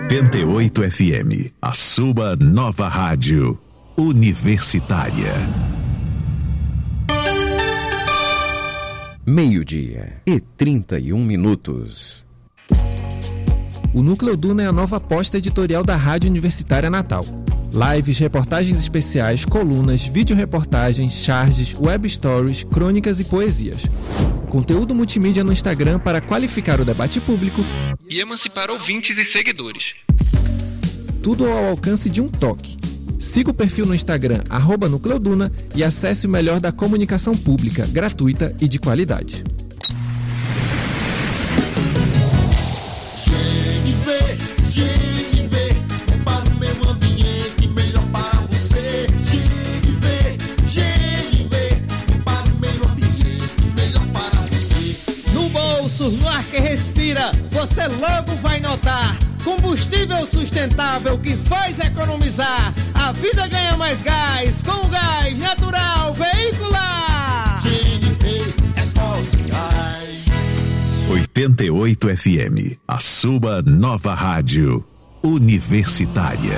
88 FM, a sua nova rádio universitária. 12:31. O Núcleo Duna é a nova aposta editorial da Rádio Universitária Natal. Lives, reportagens especiais, colunas, vídeo-reportagens, charges, web stories, crônicas e poesias. Conteúdo multimídia no Instagram para qualificar o debate público e emancipar ouvintes e seguidores. Tudo ao alcance de um toque. Siga o perfil no Instagram @NúcleoDuna e acesse o melhor da comunicação pública, gratuita e de qualidade. No ar que respira, você logo vai notar. Combustível sustentável que faz economizar. A vida ganha mais gás com o gás natural veicular. É forte gás. 88 FM, a sua nova rádio universitária.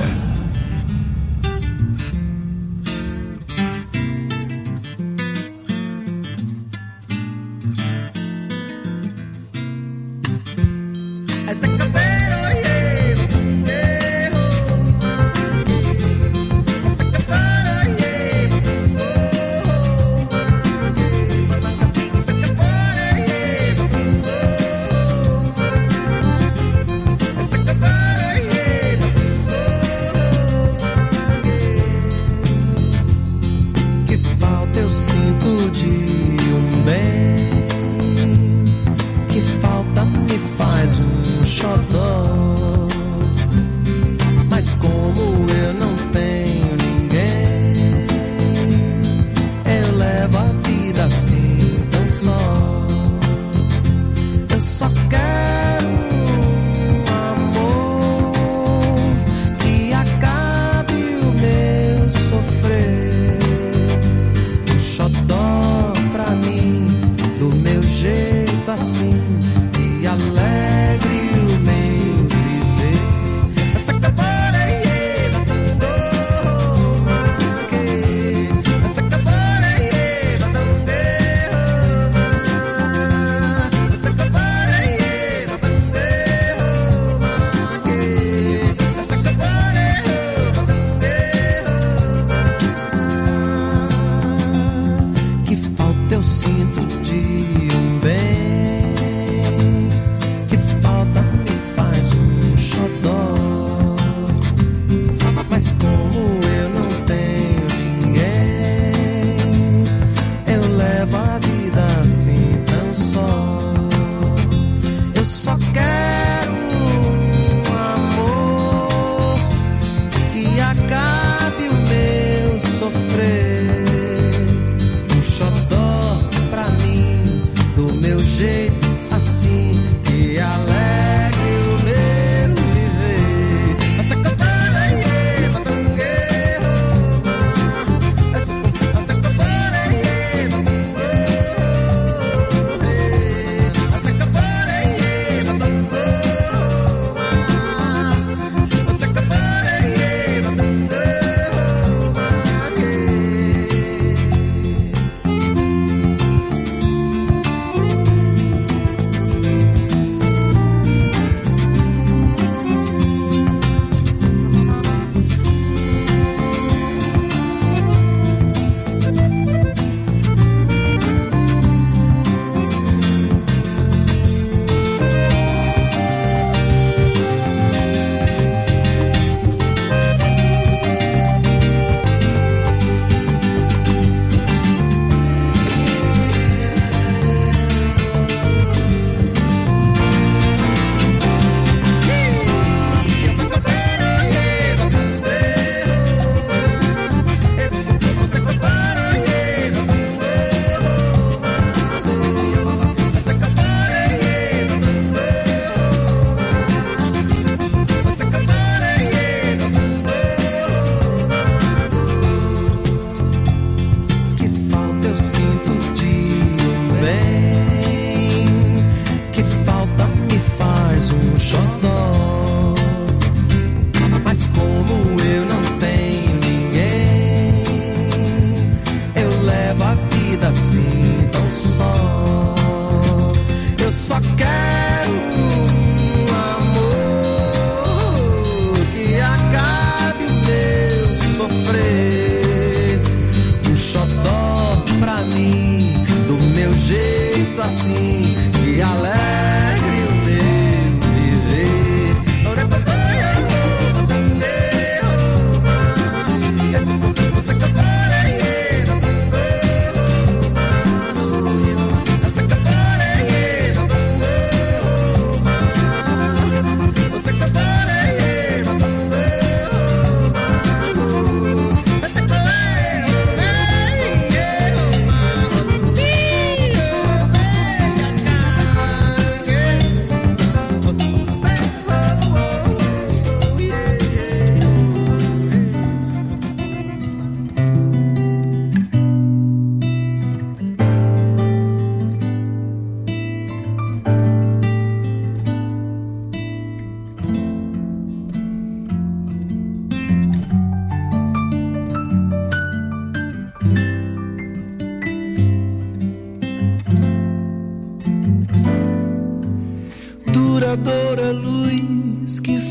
Alegre o meu viver. Essa cabana aí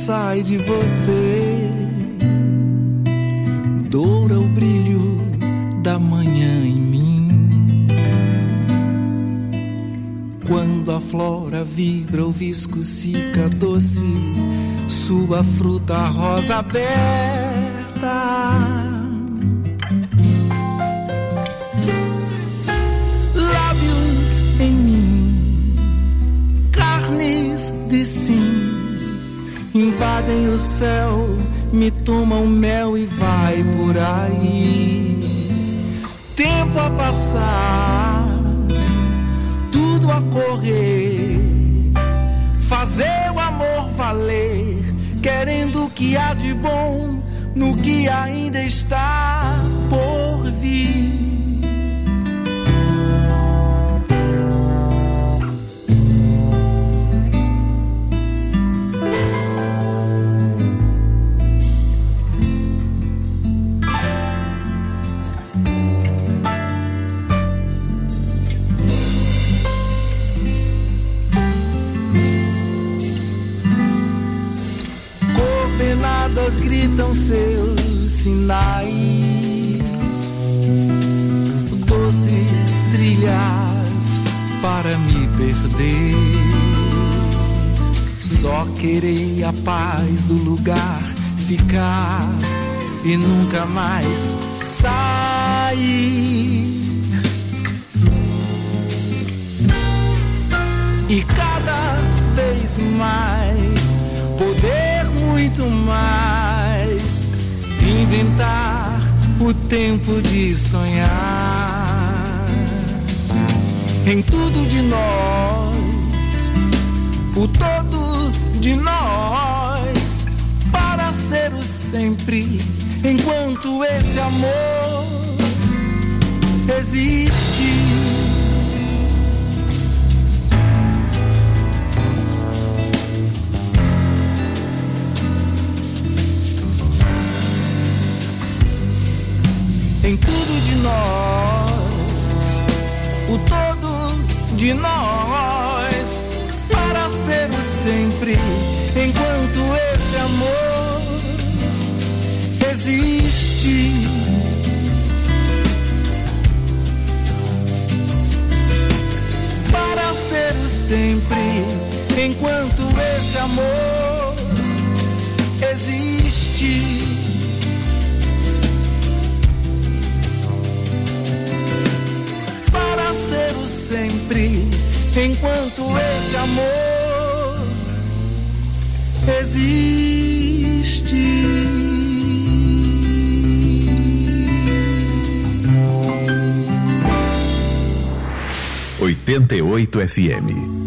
sai de você, doura o brilho da manhã em mim. Quando a flora vibra, o visco fica doce, sua fruta rosa aberta. Lábios em mim, carnes de sim, invadem o céu, me tomam mel e vai por aí. Tempo a passar, tudo a correr, fazer o amor valer, querendo o que há de bom no que ainda está por vir. Gritam seus sinais, doces trilhas para me perder. Só querer a paz do lugar, ficar e nunca mais sair. E cada vez mais poder muito mais inventar o tempo de sonhar em tudo de nós, o todo de nós, para ser o sempre, enquanto esse amor existe. Em tudo de nós, o todo de nós, para ser o sempre, enquanto esse amor existe. Para ser o sempre, enquanto esse amor existe. Ser o sempre, enquanto esse amor existe. 88 FM.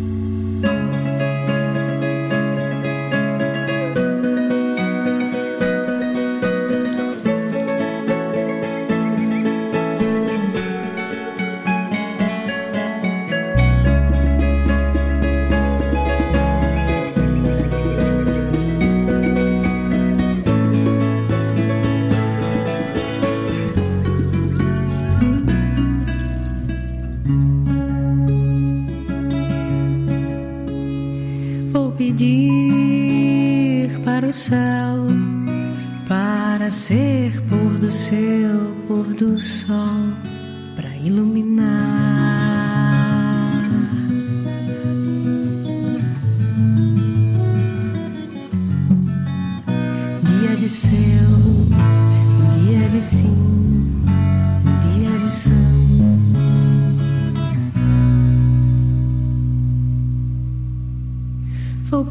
Vou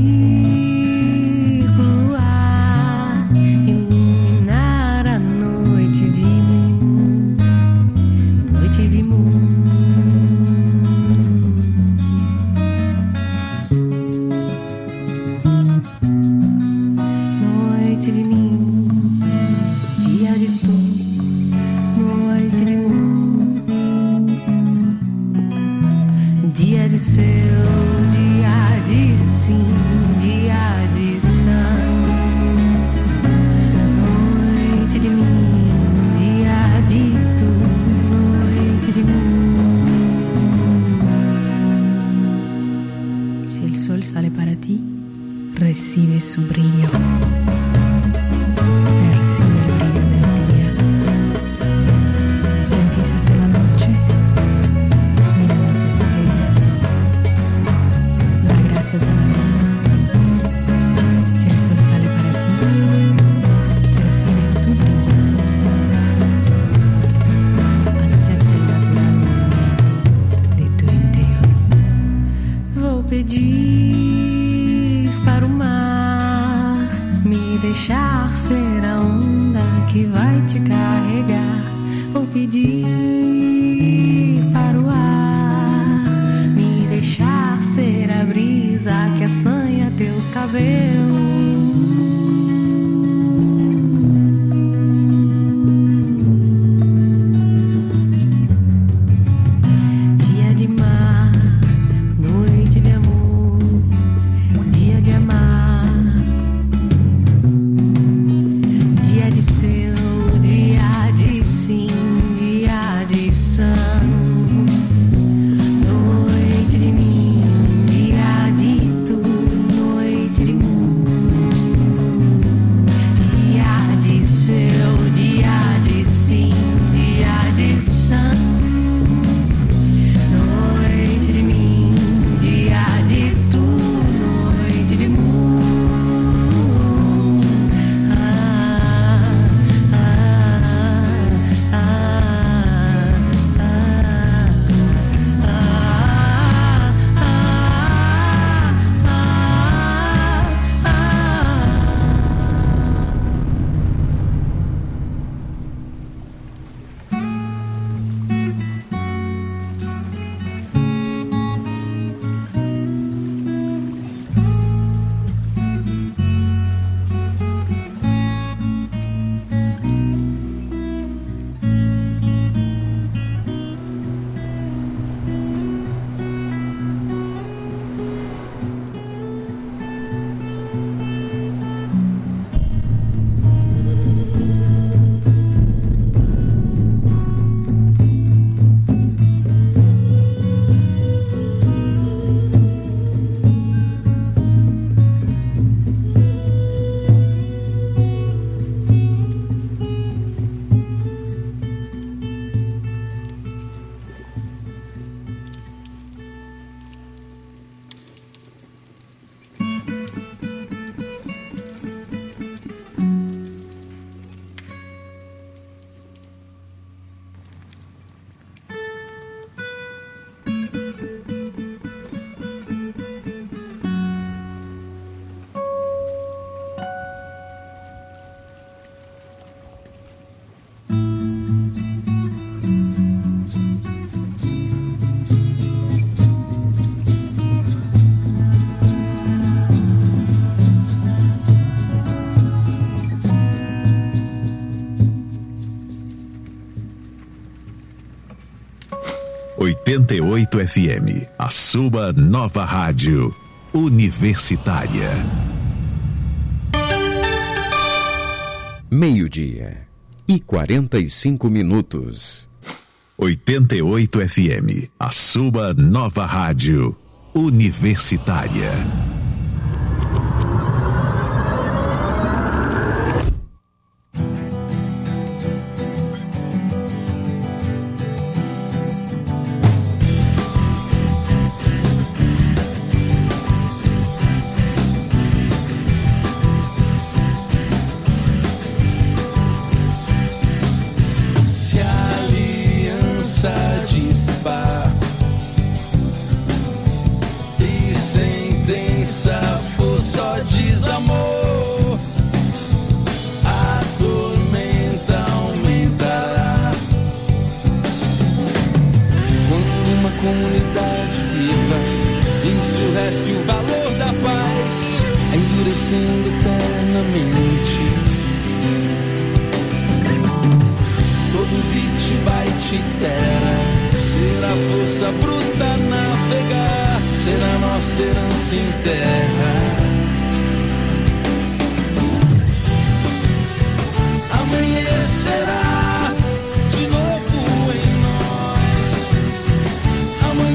pedir pro luar iluminar a noite de moon, noite de moon. Noite de mim, dia de tu, noite de moon, dia de céu, dia de sim, dia su brillo. Percibe el brillo del día. Sentízase la noche. Mira las estrellas. Da gracias a la luna. Si el sol sale para ti, percibe tu brillo. Acepta el natural movimiento de tu interior. Vou pedir para o mar me deixar ser a onda que vai te carregar. Vou pedir para o ar me deixar ser a brisa que assanha teus cabelos. Dia de mar, noite de amor, dia de amar, dia de seu, dia de sim, dia de são, noite de mim, dia de tu, noite de mu, dia de seu, dia de sim, dia de são, noite de mim, dia de tu, noite de mu. FM, a sua nova rádio universitária. 12:45. 88 FM, a sua nova rádio universitária.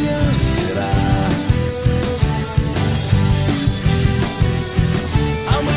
Amanhã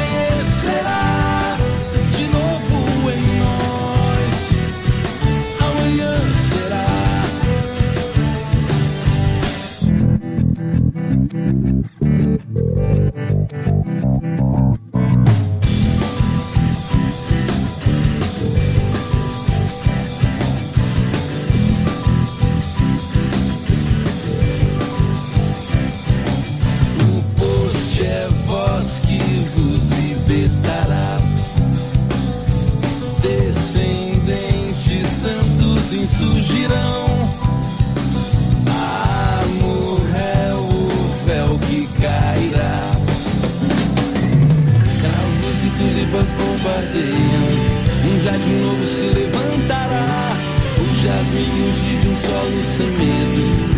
tulipas bombardeiam, um jardim novo se levantará, o jasmim urge de um solo sem medo.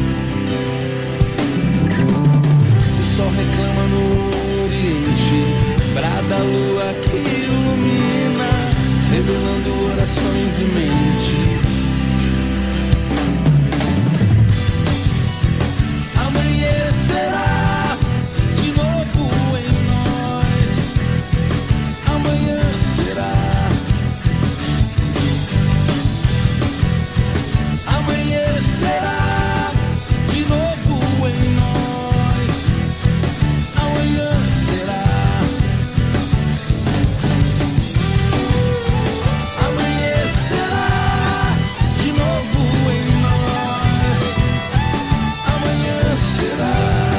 O sol reclama no oriente, brada a lua que ilumina, revelando orações e mentes. Amanhecerá de novo em nós. Amanhã será. Amanhecerá de novo em nós. Amanhã será. Amanhecerá de novo em nós. Amanhã será.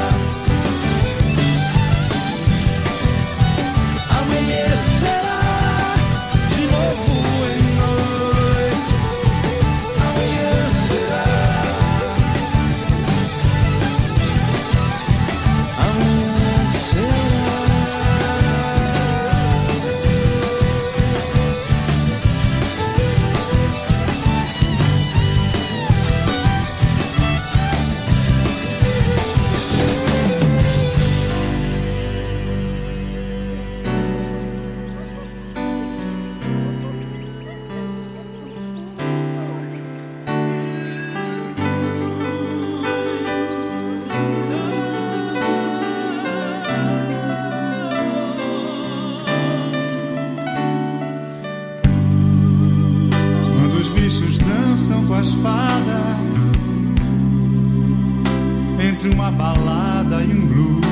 Amanhecerá de novo em nós. Amanhã será. Amanhã será. Quando os bichos dançam com as fadas, entre uma balada e um blues,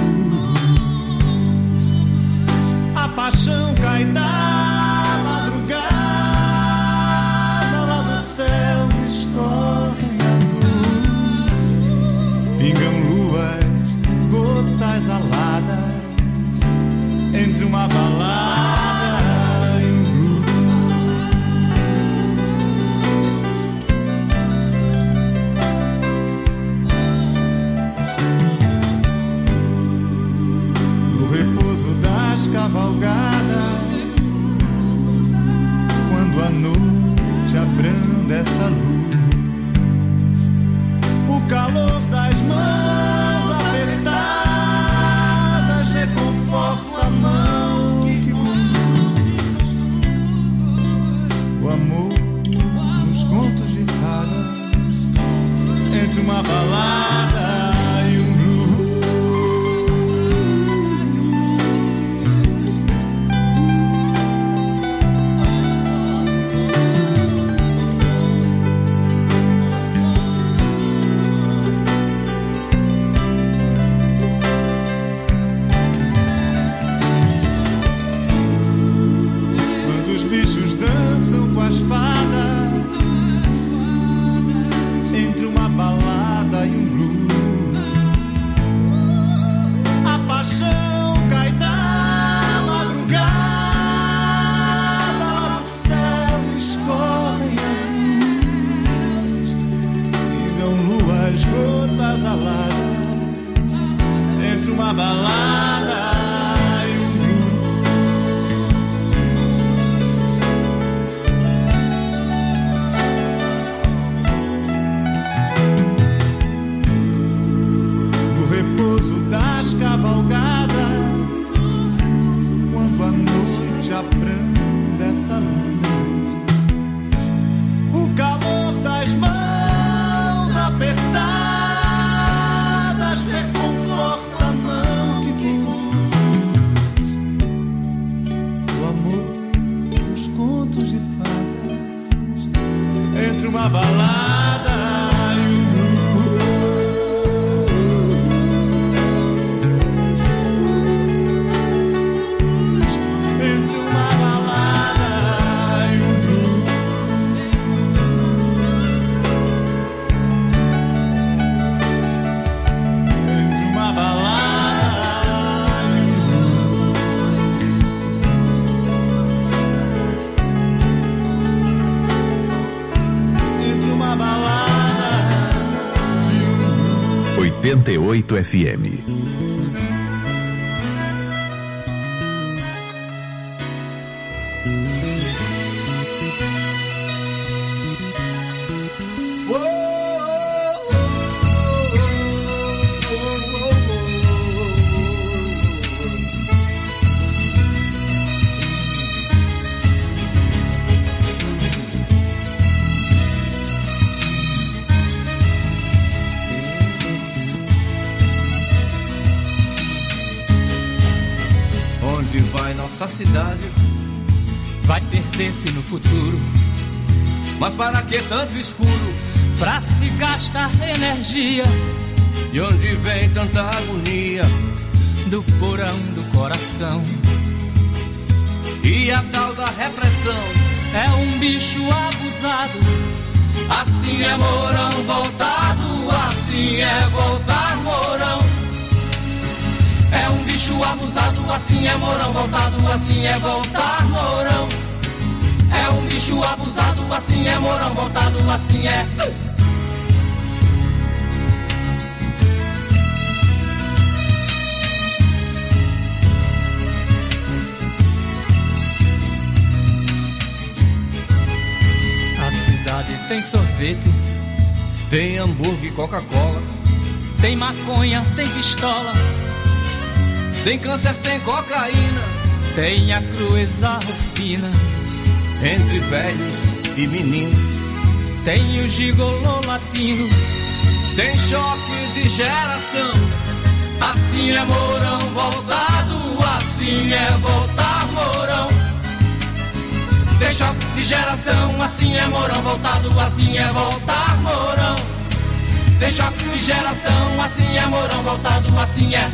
a paixão cai da madrugada, lá do céu escorrem azul, pingam luas, gotas aladas, entre uma balada e um blues. No repouso das cavalgadas, quando a noite abranda essa luz, o calor das mãos apertadas reconforta a mão que conduz. O amor nos contos de fadas, entre uma balada e um blues. Quando os bichos dançam com as fadas, entre uma balada e um blues, a paixão cai da madrugada, lá do céu escorrem azuis, pingam luas, gotas aladas, entre uma balada e um blues. No repouso das cavalgadas, quando a noite abranda essa luz, o calor das mãos apertadas reconforta a mão que conduz. O amor dos contos de fadas, entre uma balada e um blues. Entre uma balada e um blues. Entre uma balada e um blues. Entre uma balada e um blues. 88 FM. Onde vai nossa cidade? Vai perder-se no futuro. Mas para que tanto escuro? Pra se gastar energia. De onde vem tanta agonia? Do porão do coração. E a tal da repressão é um bicho abusado. Assim é Mourão voltado, assim é voltar Mourão. É um bicho abusado, assim é Mourão voltado, assim é voltar Mourão. É um bicho abusado, assim é Mourão voltado, assim é. A cidade tem sorvete, tem hambúrguer e Coca-Cola, tem maconha, tem pistola, tem câncer, tem cocaína, tem a crueza rufina entre velhos e meninos. Tem o gigolô latino, tem choque de geração. Assim é Mourão voltado, assim é voltar Mourão. Tem choque de geração, assim é Mourão voltado, assim é voltar Mourão. Tem choque de geração, assim é Mourão voltado, assim é.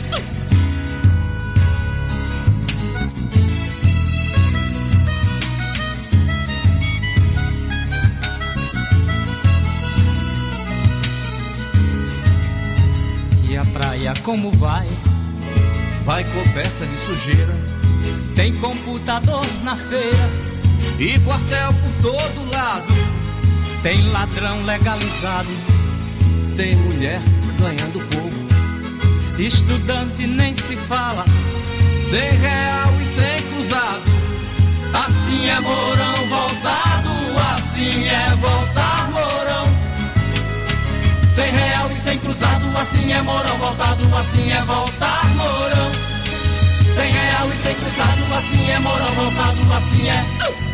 E a praia como vai? Vai coberta de sujeira. Tem computador na feira e quartel por todo lado. Tem ladrão legalizado, tem mulher ganhando pouco, estudante nem se fala, R$100 e 100 cruzado. Assim é Mourão voltado, assim é voltar Mourão. R$100 e 100 cruzado, assim é Mourão voltado, assim é voltar Mourão. R$100 e 100 cruzado, assim é Mourão voltado, assim é.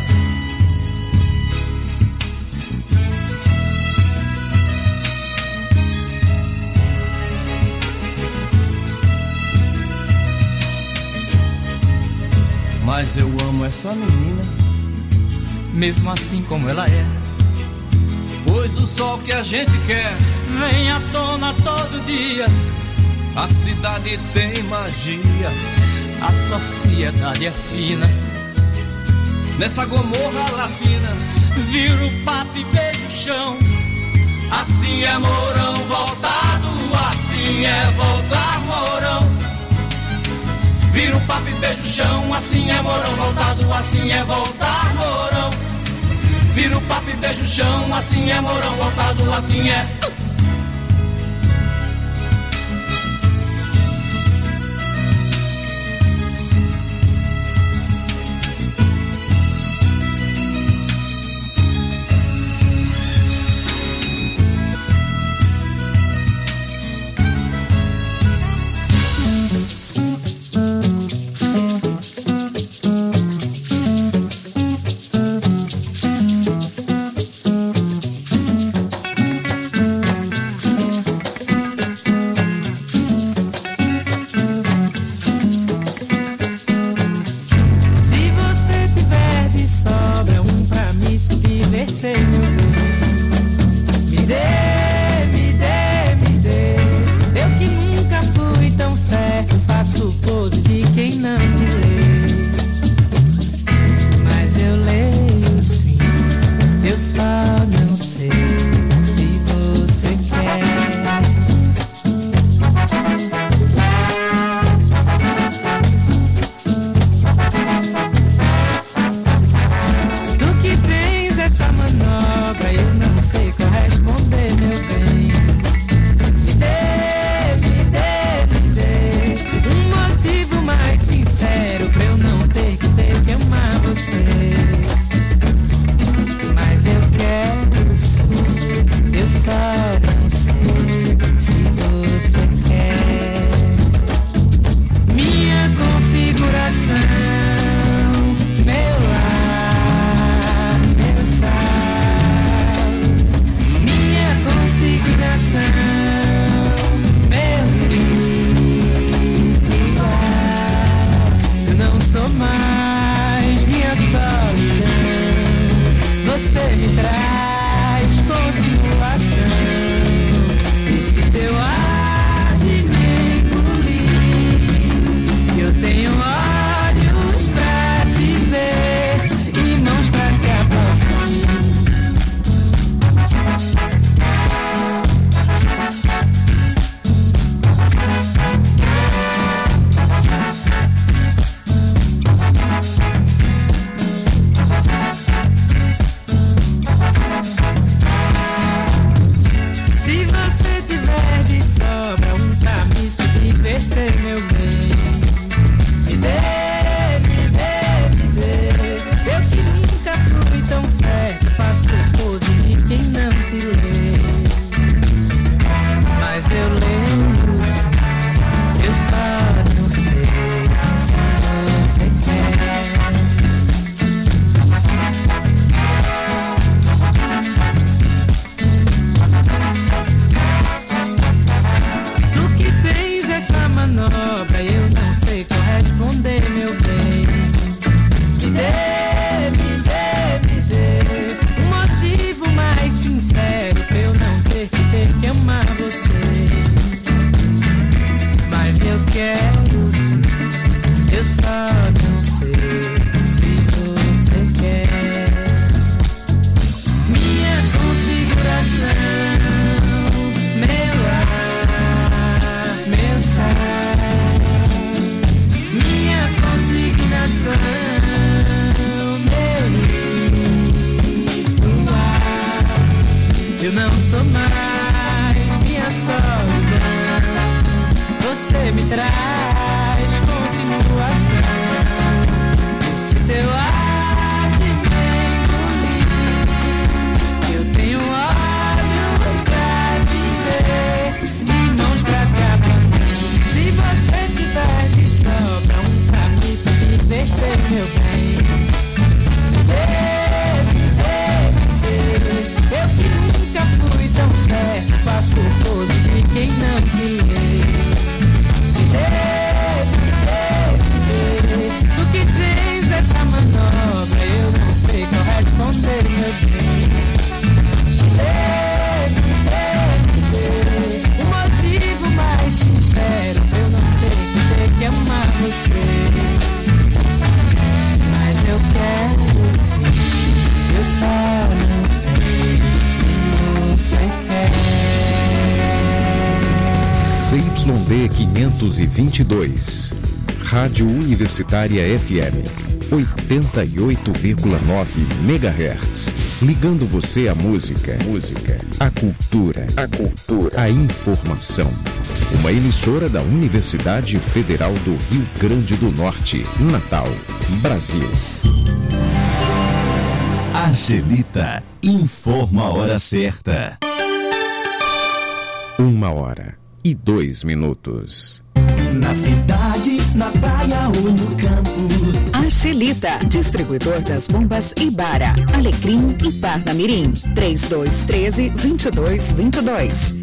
Mas eu amo essa menina, mesmo assim como ela é. Pois o sol que a gente quer vem à tona todo dia. A cidade tem magia, a sociedade é fina. Nessa Gomorra latina, vira o papo e beija o chão. Assim é Mourão voltado, assim é voltar Mourão. Vira o papo e beija o chão, assim é Mourão voltado, assim é voltar Mourão. Vira o papo e beija o chão, assim é Mourão voltado, assim é. ZYD 522. Rádio Universitária FM 88,9 MHz. Ligando você à música, à cultura, à informação. Uma emissora da Universidade Federal do Rio Grande do Norte, Natal, Brasil. Angelita informa a hora certa. 1h02. Na cidade, na praia ou no campo. Angelita, distribuidor das bombas Ibara, Alecrim e Parnamirim. 3213-2222.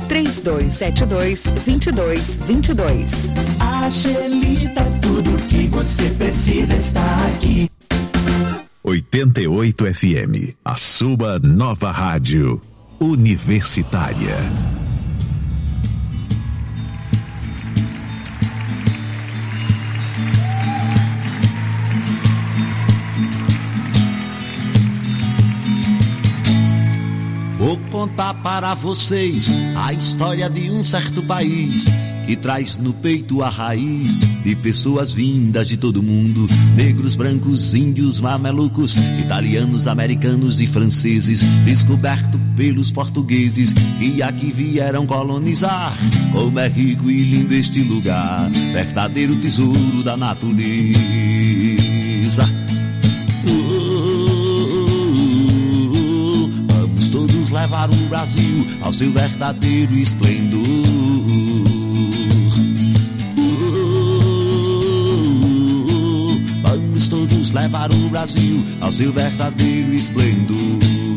3272-2222. Angelita, tudo que você precisa está aqui. 88 FM, a sua nova rádio universitária. Vou contar para vocês a história de um certo país que traz no peito a raiz de pessoas vindas de todo mundo. Negros, brancos, índios, mamelucos, italianos, americanos e franceses, descoberto pelos portugueses que aqui vieram colonizar. Como é rico e lindo este lugar, verdadeiro tesouro da natureza. Vamos todos levar o Brasil ao seu verdadeiro esplendor. Vamos todos levar o Brasil ao seu verdadeiro esplendor.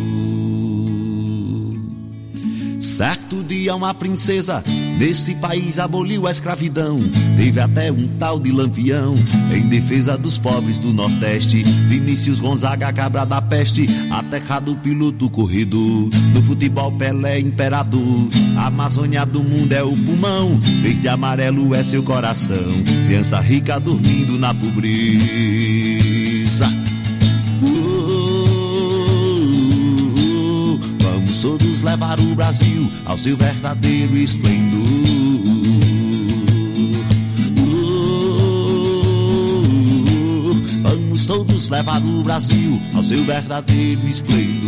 Certo dia uma princesa nesse país aboliu a escravidão. Teve até um tal de Lampião em defesa dos pobres do Nordeste. Vinícius Gonzaga, cabra da peste, atacado piloto corredor. No futebol Pelé, imperador. A Amazônia do mundo é o pulmão, verde e amarelo é seu coração. Criança rica dormindo na pobreza. Vamos todos levar o Brasil ao seu verdadeiro esplendor. Vamos todos levar o Brasil ao seu verdadeiro esplendor.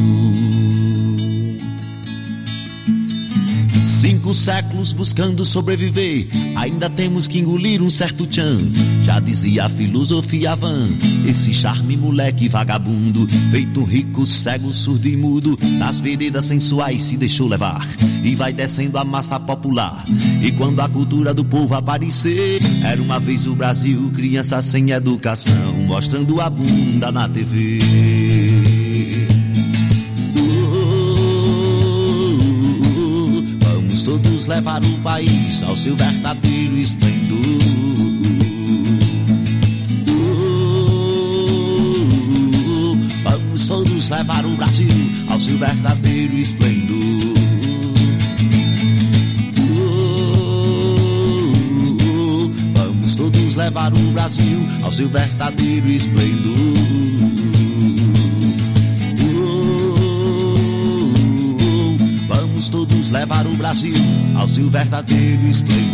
5 séculos buscando sobreviver, ainda temos que engolir um certo tchan. Já dizia a filosofia van, esse charme moleque vagabundo, feito rico, cego, surdo e mudo, nas veredas sensuais se deixou levar, e vai descendo a massa popular. E quando a cultura do povo aparecer, era uma vez o Brasil, criança sem educação, mostrando a bunda na TV. Todos levar o país ao seu verdadeiro esplendor. Vamos todos levar o Brasil ao seu verdadeiro esplendor. Vamos todos levar o Brasil ao seu verdadeiro esplendor. Todos levar o Brasil ao seu verdadeiro esplendor.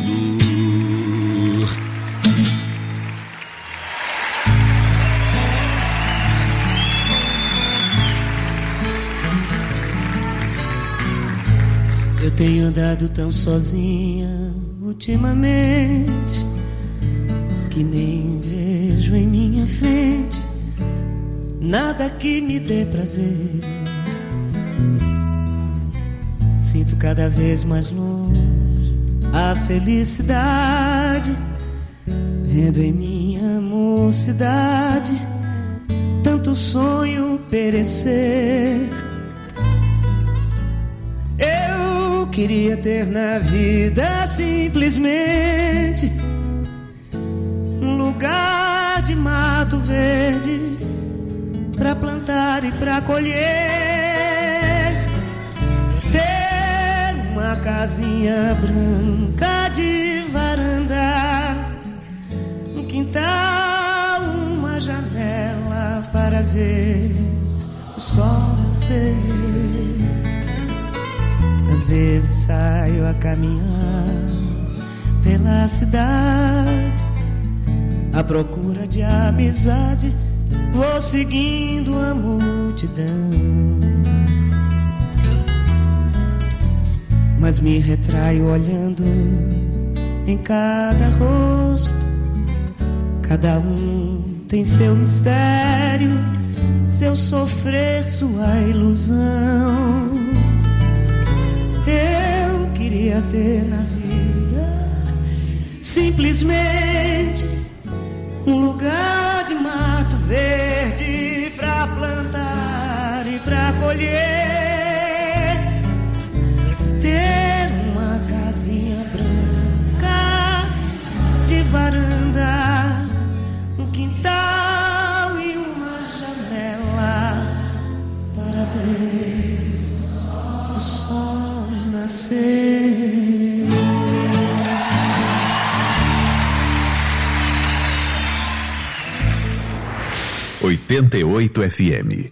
Eu tenho andado tão sozinha ultimamente que nem vejo em minha frente nada que me dê prazer. Sinto cada vez mais longe a felicidade, vendo em minha mocidade tanto sonho perecer. Eu queria ter na vida simplesmente um lugar de mato verde pra plantar e pra colher. Uma casinha branca de varanda, um quintal, uma janela para ver o sol nascer. Às vezes saio a caminhar pela cidade à procura de amizade, vou seguindo a multidão. Mas me retraio olhando em cada rosto. Cada um tem seu mistério, seu sofrer, sua ilusão. Eu queria ter na vida simplesmente um lugar de mato verde pra plantar e pra colher, ter uma casinha branca de varanda, um quintal e uma janela para ver o sol nascer. 88 FM.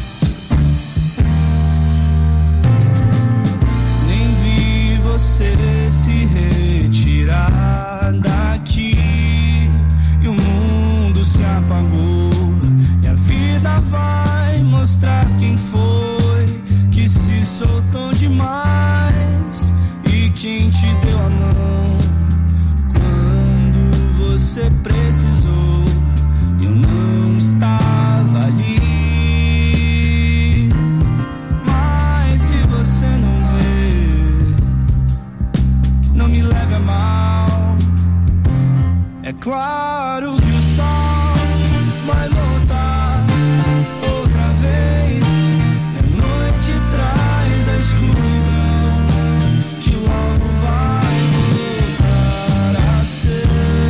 Nem vi você se retirar daqui e o mundo se apagou, e a vida vai mostrar quem foi que se soltou demais e quem te deu a mão quando você precisou. Eu não estava ali, mas se você não vê, não me leve a mal. É claro que o sol vai voltar outra vez, e a noite traz a escuridão que logo vai voltar a ser.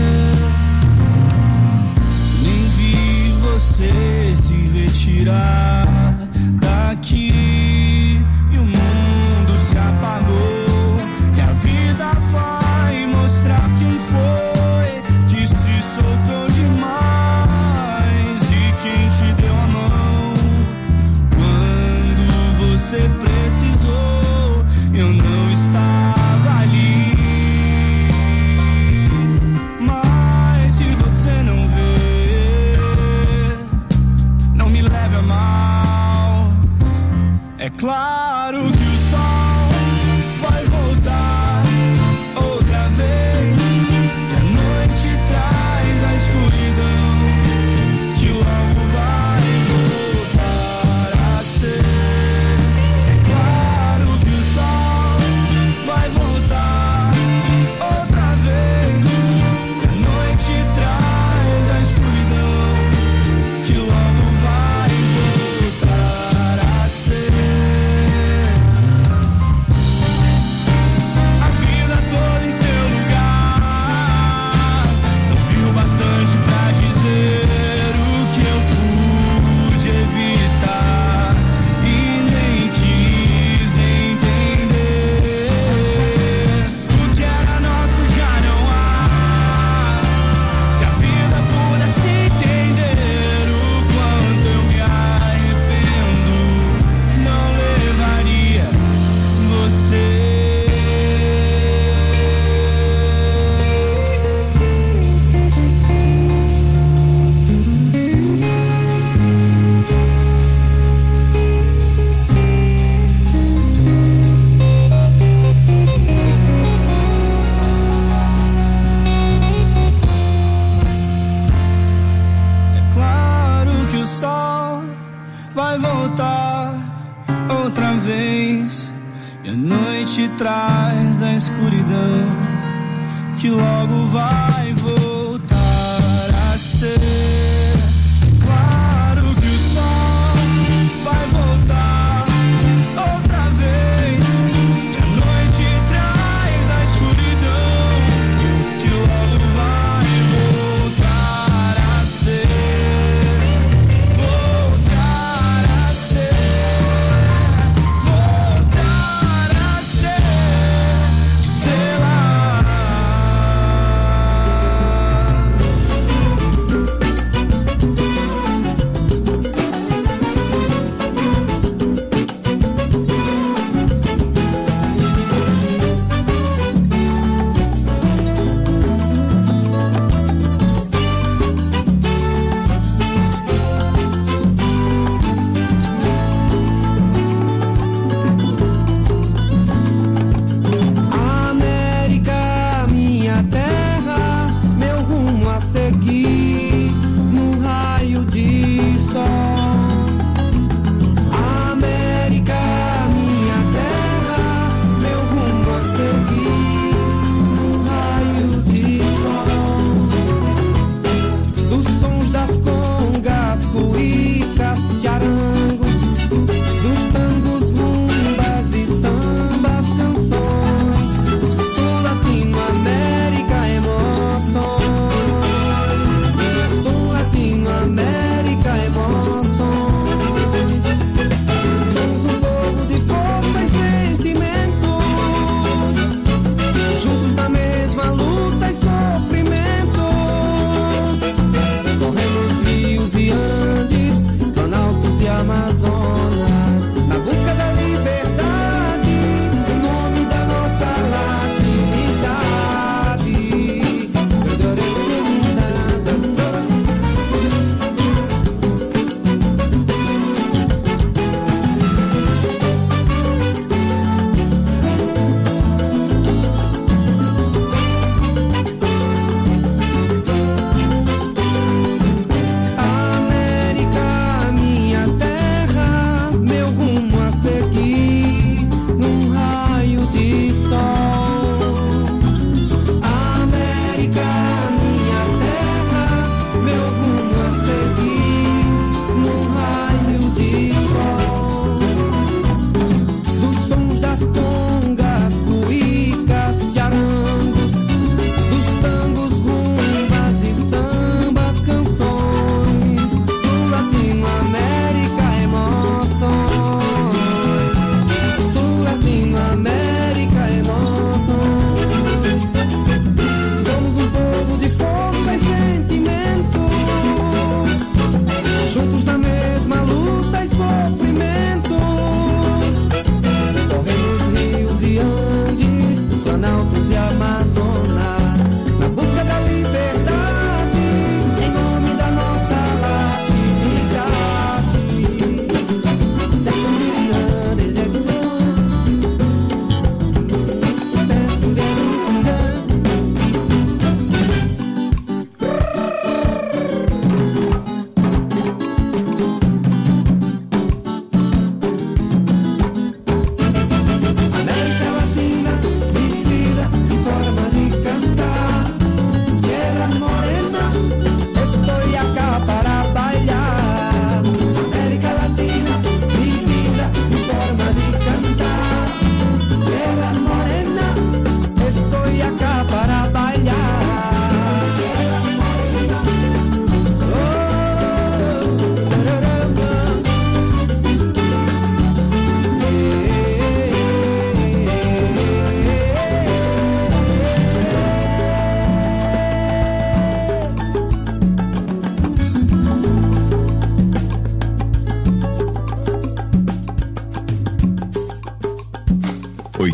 Você se retirar daqui e o mundo se apagou, e a vida vai mostrar quem foi que se soltou demais e quem te deu a mão quando você precisou. Eu não estava ali, mas se você não vê, leve a mal. É claro que o sol vai voltar outra vez, e a noite traz a escuridão que logo vai voltar a ser. É claro que o sol vai voltar outra vez, e a noite traz a escuridão que logo vai voltar a ser. A vida toda em seu lugar, não viu bastante pra dizer o que eu pude evitar e nem quis entender. O que era nosso já não há. Se a vida pudesse entender o quanto eu me arrependo, não levaria você. É claro que o sol vai voltar outra vez, e a noite traz a escuridão que logo vai voltar a ser. É claro que o sol vai voltar outra vez, e a noite traz a escuridão que logo vai voltar a ser. Voltar a ser, voltar a ser, sei lá.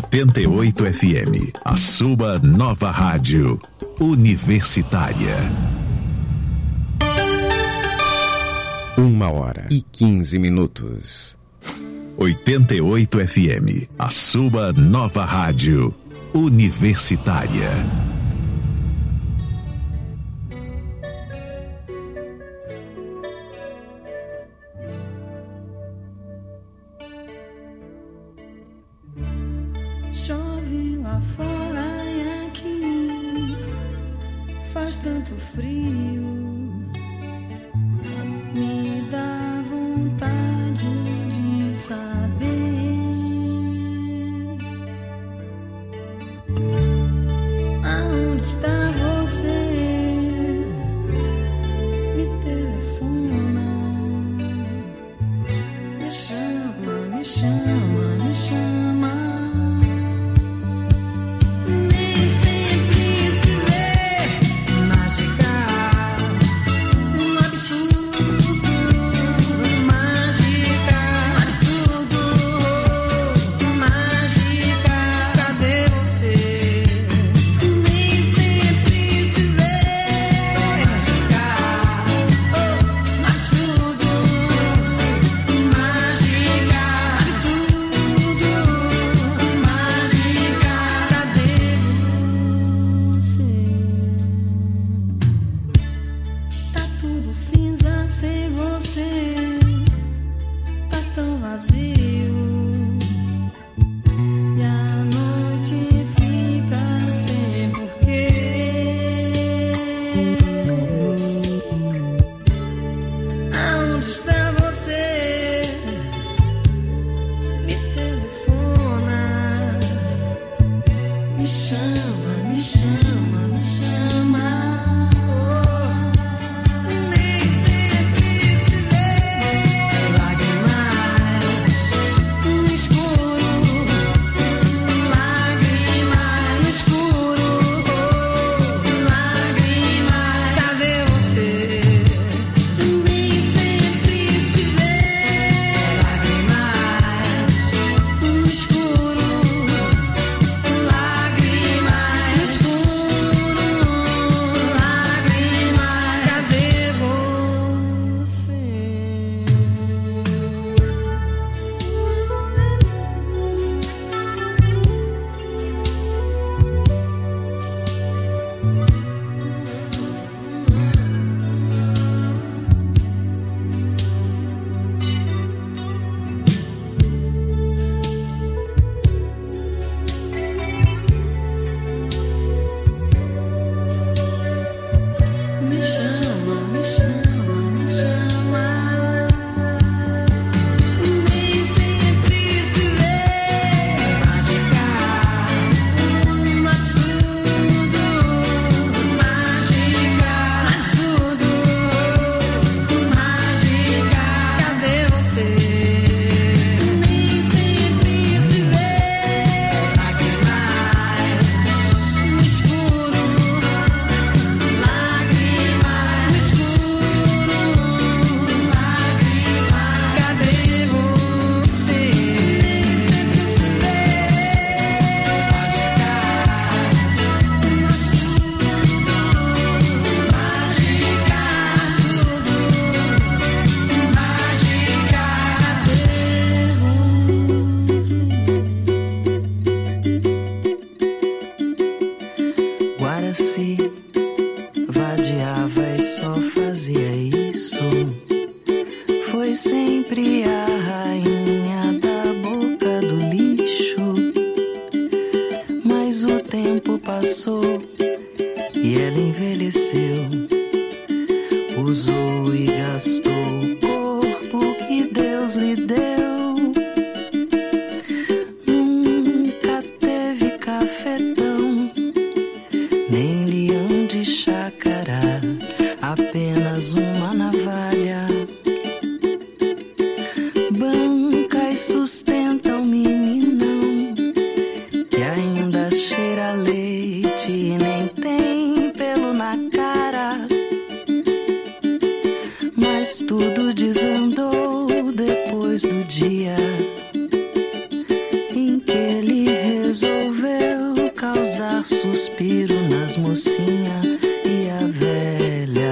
88 FM, a sua nova rádio universitária. 1h15. 88 FM, a sua nova rádio universitária. Chove lá fora e aqui faz tanto frio, me dá vontade de saber aonde está você. Me telefona, me chama, me chama, me chama. Sustenta o meninão que ainda cheira leite e nem tem pelo na cara. Mas tudo desandou depois do dia em que ele resolveu pousar suspiro nas mocinhas e a velha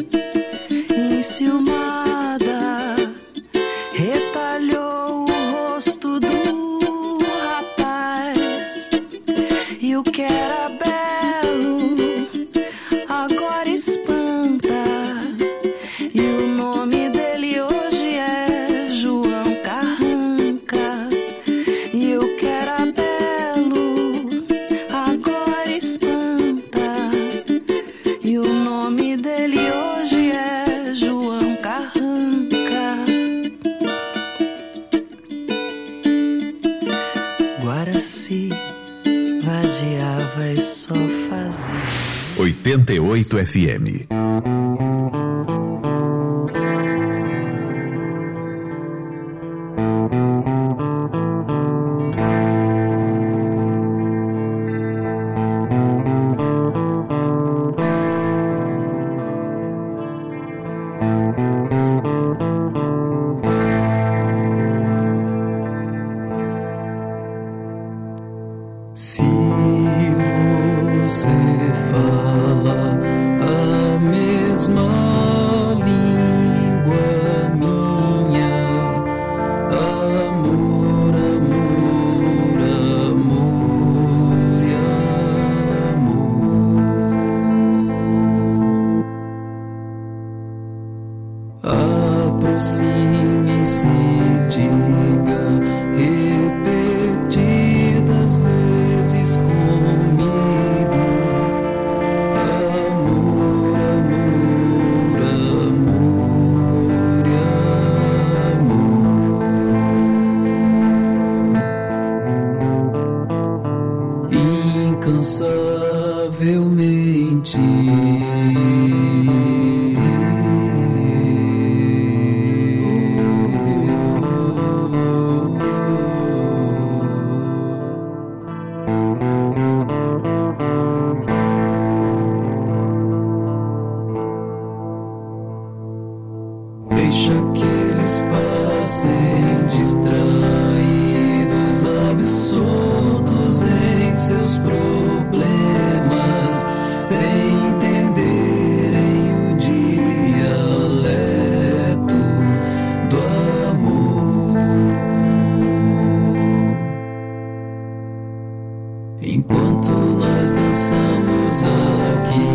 enciumada retalhou o rosto do rapaz, e o que era belo agora espanta, e o nome dele hoje é João Carranca, e o que era belo agora espanta, e o nome dele hoje é João Carranca. Guaraci vadiava e só fazia 88 FM. Se você fala a mesma língua minha, amor, amor, amor e amor. Aproxime-se, diga repetidas vezes comigo, amor, amor, amor e amor. Incansavelmente deixa que eles passem distraídos, absortos em seus problemas, sem entenderem o dialeto do amor. Enquanto nós dançamos aqui,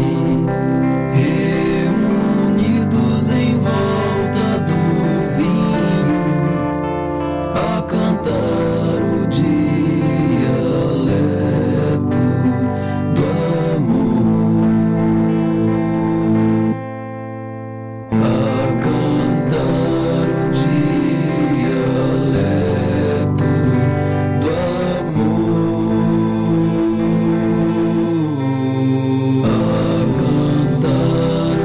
reunidos em volta do vinho, a cantar o dialeto do amor, a cantar o dialeto do amor, a cantar o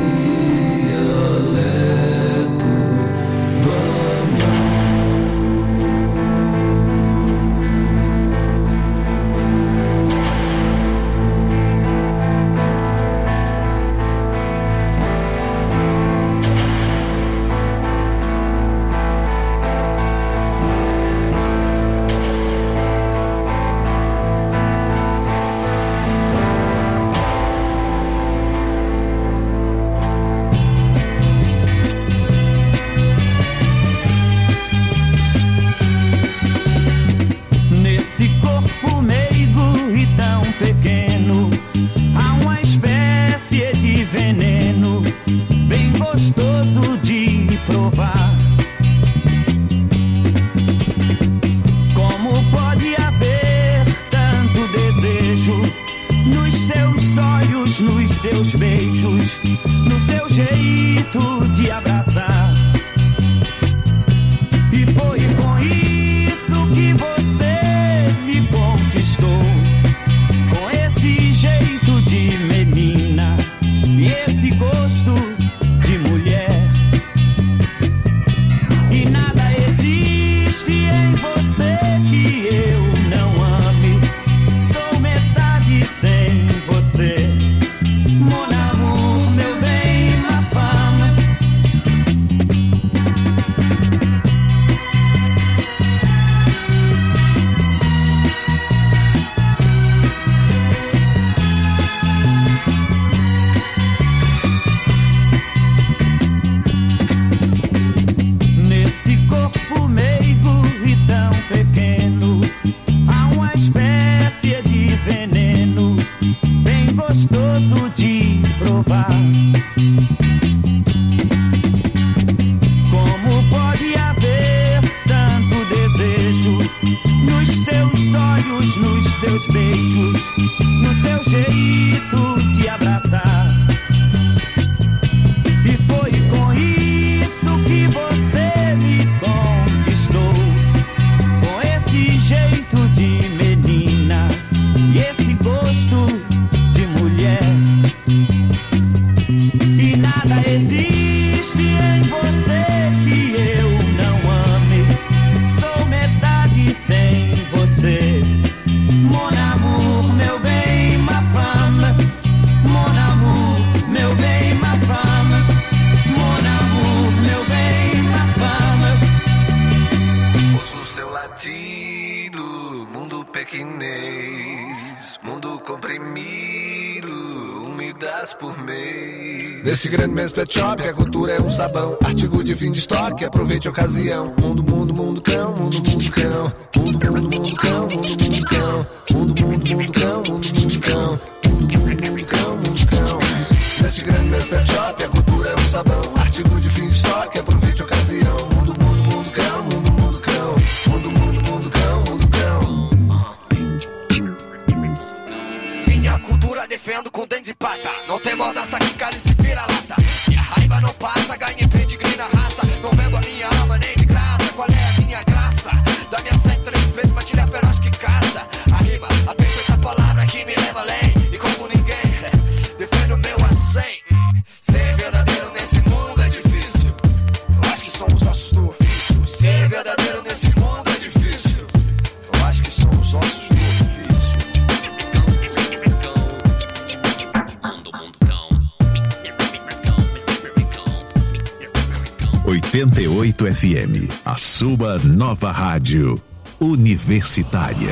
dialeto do amor. Nesse corpo meigo e tão pequeno, há uma espécie de veneno bem gostoso de provar. Como pode haver tanto desejo nos seus olhos, nos seus beijos, no seu jeito de abraçar? E foi com isso que você me conquistou, com esse jeito de menina e esse gosto de mulher. E nada existe em você que eu não ame, sou metade sem você. Mon amour, meu bem, ma femme. pequeno, há uma espécie de veneno bem gostoso de provar. Como pode haver tanto desejo nos seus olhos, nos seus beijos, no seu jeito de abraçar? E foi com isso que você me conquistou, com esse jeito de menina e esse gosto de mulher. E nada existe em você que eu não ame, sou metade sem você. Mon amour, meu bem, ma femme. Mon amour, meu bem, ma femme. Mon amour, meu bem, ma femme. Ouço seu latido, mundo pequinês, mundo comprimido, umidades por mês. Nesse grande mês pet shop, a cultura é um sabão, artigo de fim de estoque, aproveite a ocasião. Mundo, mundo, mundo cão, mundo, mundo cão. Mundo, mundo, mundo cão, mundo, mundo cão. Mundo, mundo, mundo cão, mundo, mundo cão. Mundo, mundo, mundo cão, mundo cão. Nesse grande mês pet shop, a cultura é um sabão, artigo de fim de estoque, aproveite a ocasião. Mundo, mundo, mundo cão, mundo, mundo cão. Mundo, mundo, mundo cão, mundo cão. Minha cultura defendo com dente de pata. Não tem mordaça que cálice vira lata. Minha raiva não passa, ganhei pedigree na raça. Não vendo a minha alma nem de graça. Qual é a minha graça? Da minha sangue três preto, uma tilha feroz que caça. A rima, a perfeita palavra que me leva além. E como ninguém, defendo o meu assim. Ser verdadeiro nesse mundo é difícil. Eu acho que são os ossos do ofício. Ser verdadeiro nesse mundo é difícil. Eu acho que são os ossos do ofício. 88 FM, a sua nova rádio universitária.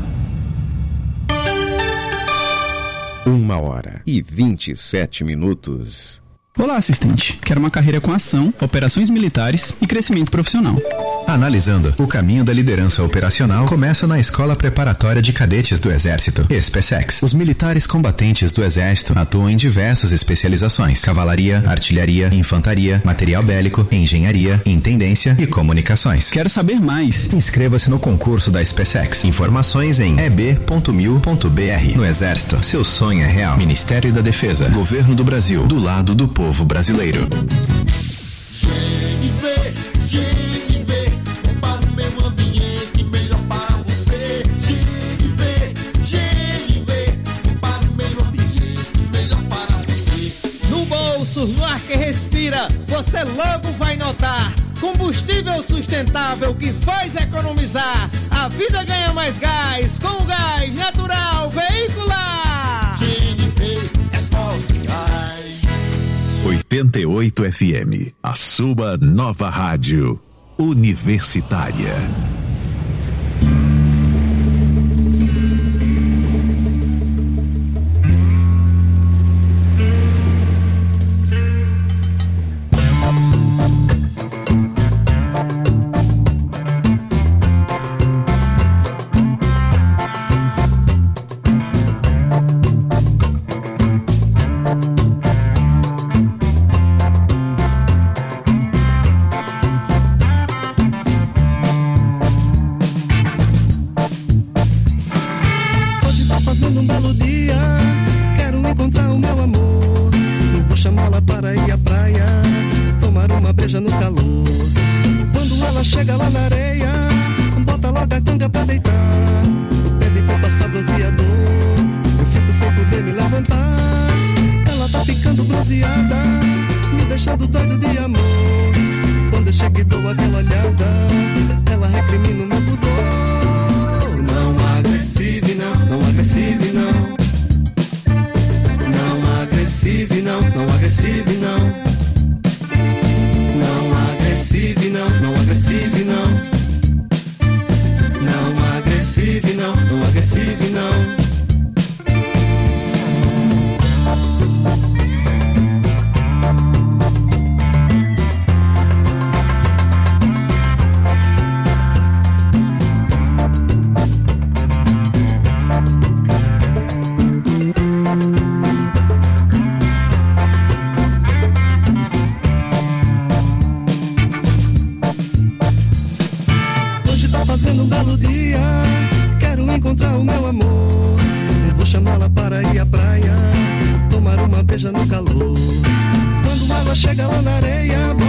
1h27. Olá, assistente. Quero uma carreira com ação, operações militares e crescimento profissional. Analisando, o caminho da liderança operacional começa na Escola Preparatória de Cadetes do Exército, SPSEX. Os militares combatentes do Exército atuam em diversas especializações: cavalaria, artilharia, infantaria, material bélico, engenharia, intendência e comunicações. Quero saber mais. Inscreva-se no concurso da SPSEX. Informações em eb.mil.br. No Exército, seu sonho é real. Ministério da Defesa, Governo do Brasil, do lado do povo brasileiro. No ar que respira, você logo vai notar. Combustível sustentável que faz economizar. A vida ganha mais gás com o gás natural veicular. GNV é forte gás. 88 FM, a sua nova rádio universitária. chega lá na areia,